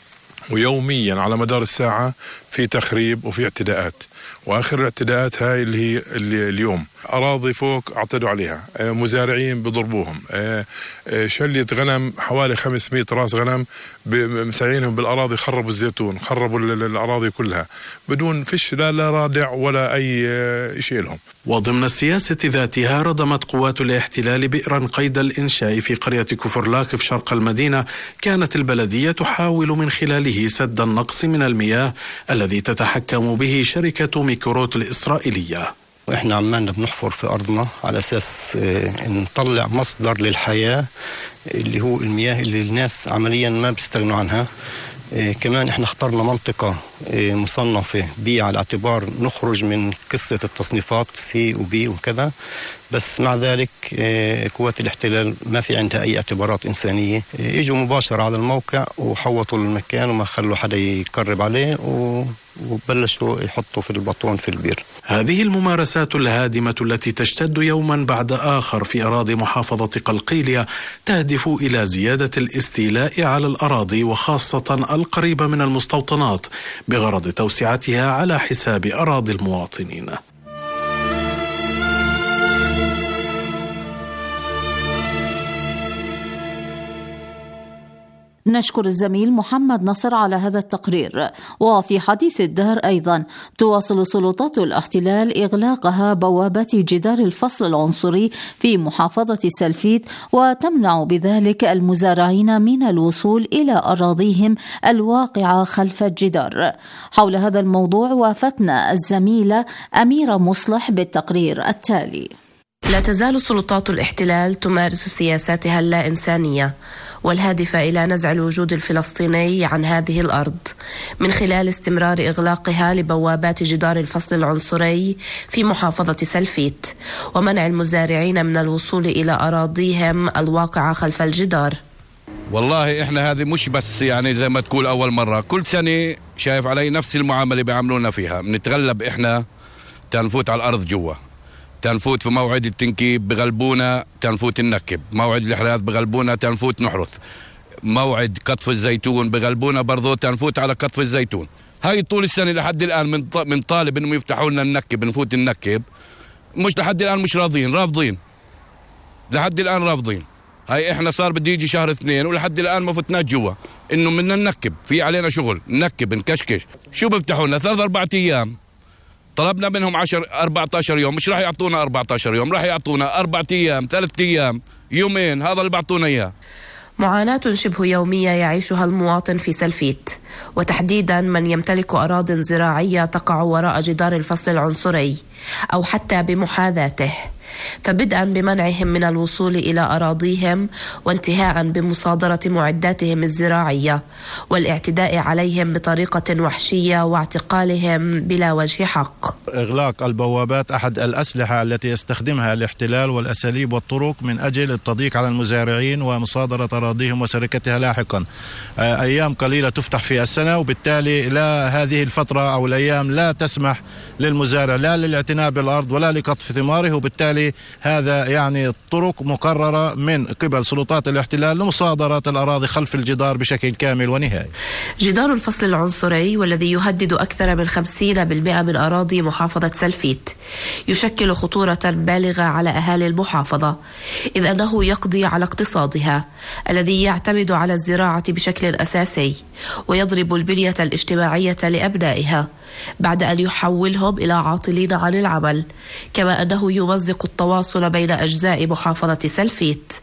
ويوميا على مدار الساعة في تخريب وفي اعتداءات، واخر الاعتداءات هاي اللي هي اليوم اراضي فوق اعتدوا عليها، مزارعين بضربوهم، شلية غنم حوالي 500 راس غنم مساعينهم بالاراضي، خربوا الزيتون، خربوا الاراضي كلها بدون فيش لا رادع ولا اي شيء لهم. وضمن السياسة ذاتها ردمت قوات الاحتلال بئرا قيد الإنشاء في قرية كفر لاقف شرق المدينة، كانت البلدية تحاول من خلاله سد النقص من المياه الذي تتحكم به شركة ميكروت الإسرائيلية. احنا عمالنا بنحفر في أرضنا على أساس نطلع مصدر للحياة اللي هو المياه اللي الناس عمليا ما بيستغنوا عنها. كمان احنا اخترنا منطقة مصنفة بي على اعتبار نخرج من قصة التصنيفات سي وبي وكذا، بس مع ذلك قوات الاحتلال ما في عندها أي اعتبارات إنسانية، اجوا مباشرة على الموقع وحوطوا المكان وما خلوا حدا يقرب عليه وبلشوا يحطوا في البطون في البير. هذه الممارسات الهادمة التي تشتد يوما بعد آخر في أراضي محافظة قلقيلية تهدف إلى زيادة الاستيلاء على الأراضي وخاصة القريبة من المستوطنات بغرض توسعتها على حساب أراضي المواطنين. نشكر الزميل محمد نصر على هذا التقرير. وفي حديث الدار أيضا تواصل سلطات الاحتلال إغلاقها بوابات جدار الفصل العنصري في محافظة سلفيت، وتمنع بذلك المزارعين من الوصول إلى أراضيهم الواقعة خلف الجدار. حول هذا الموضوع وافتنا الزميلة أميرة مصلح بالتقرير التالي. لا تزال سلطات الاحتلال تمارس سياساتها اللا إنسانية والهادفة إلى نزع الوجود الفلسطيني عن هذه الأرض من خلال استمرار إغلاقها لبوابات جدار الفصل العنصري في محافظة سلفيت، ومنع المزارعين من الوصول إلى أراضيهم الواقعة خلف الجدار. والله إحنا هذه مش بس يعني زي ما تقول أول مرة، كل سنة شايف علي نفس المعاملة بيعملونا فيها. بنتغلب إحنا تنفوت على الأرض جوا، تنفوت في موعد التنكيب بغلبونا، تنفوت النكب، موعد الإحراث بغلبونا، تنفوت نحرث، موعد قطف الزيتون بغلبونا برضو، تنفوت على قطف الزيتون. هاي طول السنة لحد الآن من طالب إنهم يفتحوا لنا النكب، نفوت النكب، مش لحد الآن مش رافضين لحد الآن رافضين. هاي إحنا صار بده يجي شهر 2 ولحد الآن ما فتناش جوا، إنه بدنا ننكب، في علينا شغل ننكب نكشكش. شو بفتحوا لنا 3-4 أيام، طلبنا منهم 14 يوم، مش راح يعطونا 14 يوم، راح يعطونا 4 أيام 3 أيام يومين، هذا اللي بعطونا إياه. معاناة شبه يومية يعيشها المواطن في سلفيت، وتحديدا من يمتلك أراضٍ زراعية تقع وراء جدار الفصل العنصري أو حتى بمحاذاته، فبدءا بمنعهم من الوصول إلى أراضيهم، وانتهاء بمصادرة معداتهم الزراعية والاعتداء عليهم بطريقة وحشية واعتقالهم بلا وجه حق. إغلاق البوابات أحد الأسلحة التي يستخدمها الاحتلال والأساليب والطرق من أجل التضييق على المزارعين ومصادرة أراضيهم وسرقتها لاحقا. أيام قليلة تفتح في السنة، وبالتالي لا هذه الفترة أو الأيام لا تسمح للمزارع لا للاعتناء بالأرض ولا لقطف ثماره، وبالتالي هذا يعني طرق مقررة من قبل سلطات الاحتلال لمصادرة الأراضي خلف الجدار بشكل كامل ونهائي. جدار الفصل العنصري والذي يهدد أكثر من 50% من أراضي محافظة سلفيت يشكل خطورة بالغة على أهالي المحافظة، إذ أنه يقضي على اقتصادها الذي يعتمد على الزراعة بشكل أساسي، ويضرب البنية الاجتماعية لأبنائها بعد أن يحولهم إلى عاطلين عن العمل، كما أنه يمزق التواصل بين أجزاء محافظة سلفيت.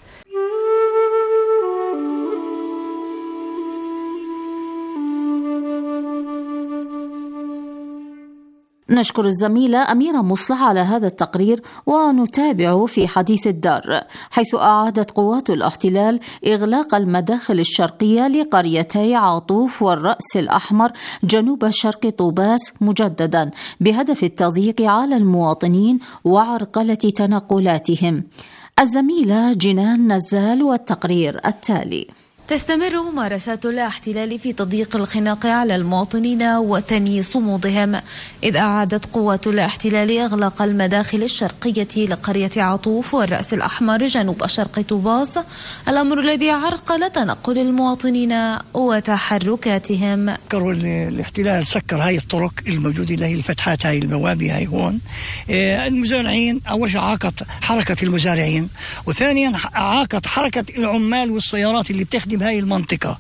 نشكر الزميلة أميرة مصلح على هذا التقرير. ونتابع في حديث الدار، حيث أعادت قوات الاحتلال إغلاق المداخل الشرقية لقريتي عاطوف والرأس الأحمر جنوب شرق طوباس مجددا بهدف التضييق على المواطنين وعرقلة تنقلاتهم. الزميلة جنان نزال والتقرير التالي. تستمر ممارسات الاحتلال في تضييق الخناق على المواطنين وثني صمودهم، إذ أعادت قوات الاحتلال إغلاق المداخل الشرقية لقرية عطوف والرأس الأحمر جنوب شرق طوباس، الأمر الذي عرقل تنقل المواطنين وتحركاتهم. الاحتلال سكر هاي الطرق الموجودة، اللي هي الفتحات، هاي البوابة هاي هون. المزارعين أول شيء عاقت حركة المزارعين، وثانيا عاقت حركة العمال والسيارات اللي بتخدم هاي المنطقة،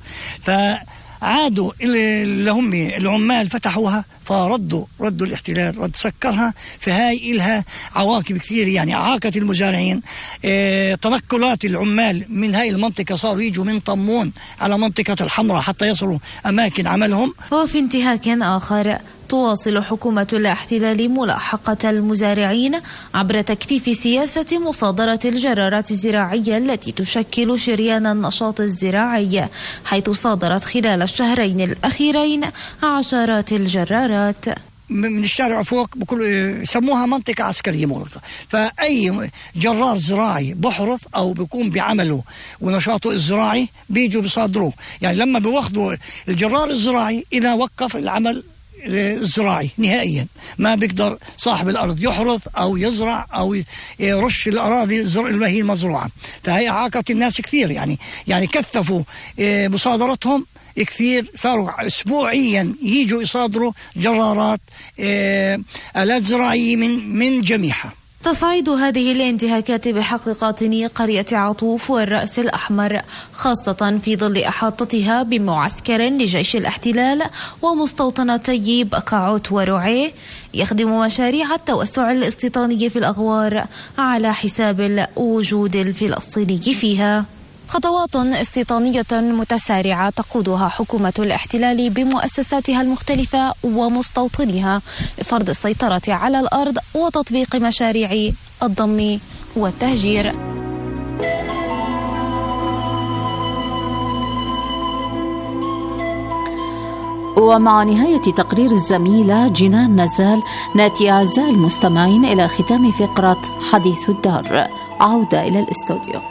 فعادوا اللي هم العمال فتحوها فردوا الاحتلال رد سكرها، فهاي إلها عواقب كثير، يعني عاقت المزارعين. تنقلات العمال من هاي المنطقة صاروا يجوا من طمون على منطقة الحمراء حتى يصلوا أماكن عملهم. وفي انتهاك آخر تواصل حكومة الاحتلال ملاحقة المزارعين عبر تكثيف سياسة مصادرة الجرارات الزراعية التي تشكل شريان النشاط الزراعي، حيث صادرت خلال الشهرين الأخيرين عشرات الجرارات من الشارع فوق، يسموها منطقة عسكرية مغلقة، فأي جرار زراعي بحرث أو بيقوم بعمله ونشاطه الزراعي بيجوا بيصادروه. يعني لما بياخذوا الجرار الزراعي إذا وقف العمل الزراعي نهائيا، ما بيقدر صاحب الأرض يحرث أو يزرع أو يرش الأراضي اللي هي المزروعة، فهي عاقت الناس كثير. يعني كثفوا مصادرتهم كثير، صاروا أسبوعيا يجوا يصادروا جرارات آلات زراعية من جميعها. تصعد هذه الانتهاكات بحق قاطني قرية عطوف والرأس الأحمر، خاصة في ظل إحاطتها بمعسكر لجيش الاحتلال ومستوطنتي بقعوت ورعيه يخدم مشاريع التوسع الاستيطاني في الأغوار على حساب الوجود الفلسطيني فيها. خطوات استيطانية متسارعة تقودها حكومة الاحتلال بمؤسساتها المختلفة ومستوطنيها لفرض السيطرة على الأرض وتطبيق مشاريع الضم والتهجير. ومع نهاية تقرير الزميلة جنان نزال نأتي أعزائي المستمعين إلى ختام فقرة حديث الدار. عودة إلى الاستوديو.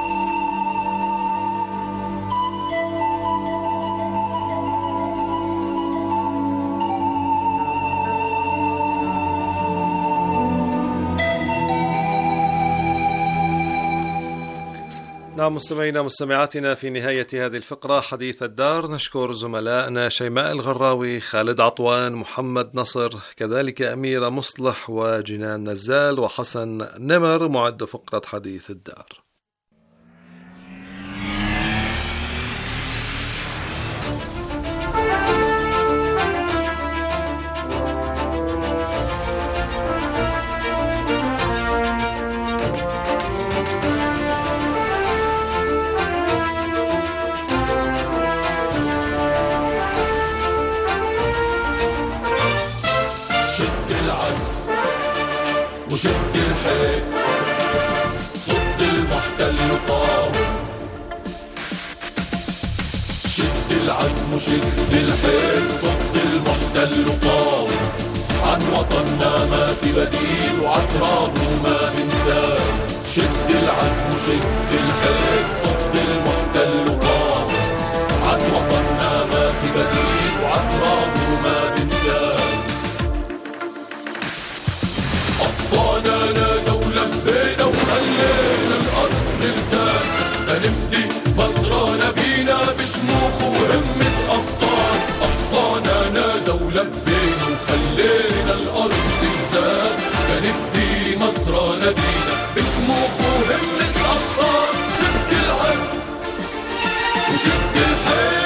نعم مستمعينا مستمعاتنا، في نهاية هذه الفقرة حديث الدار نشكر زملائنا شيماء الغراوي، خالد عطوان، محمد نصر، كذلك أميرة مصلح وجنان نزال وحسن نمر معد فقرة حديث الدار. وشد الحيل صد المحتل قام، شد العزم وشد الحيل صد المحتل قام، عن وطننا ما في بديل وعن ترابه ما بنساه. شد العزم وشد الحيل صد المحتل قام، عن وطننا ما في بديل وعن ترابه ما بنساه. أقصانا نادوا لبينا وخلينا الأرض زلزال، نفدي مصرنا بينا بشموخ وهمة أبطال. أقصانا نادوا لبينا وخلينا الأرض زلزال، نفدي مصرنا بينا بشموخ وهمة أبطال. شد العزم وشد الحيل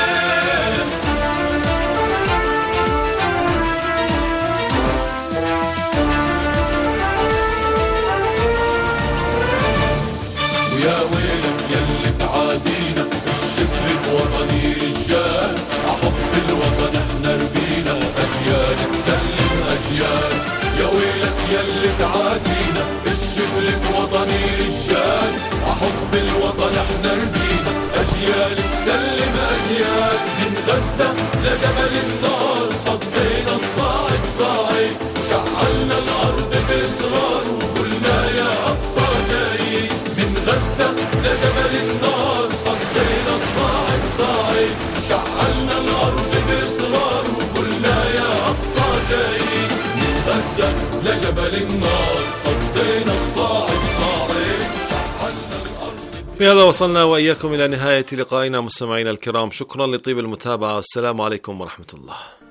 يا ويلك يلي تعادينا، الشكل الوطني رجال، أحب الوطن احنا ربينا، أجيال تسلم أجيال. يا ويلك يلي تعادينا، الشكل الوطني رجال، أحب الوطن احنا ربينا، أجيال تسلم أجيال. من غزة لجبل النار صدينا الصاعد صاعد، شعلنا الأرض بإصرار وقلنا يا أقصى جاي. من غزة لجبل النار صدينا الصاعد صاعد، شعلنا الأرض بإصرار وقلنا يا أقصى جاي. من غزة لجبل النار صدينا الصاعد صاعد، شعلنا الأرض. بهذا وصلنا وإياكم إلى نهاية لقائنا مستمعينا الكرام، شكرا لطيب المتابعة والسلام عليكم ورحمة الله.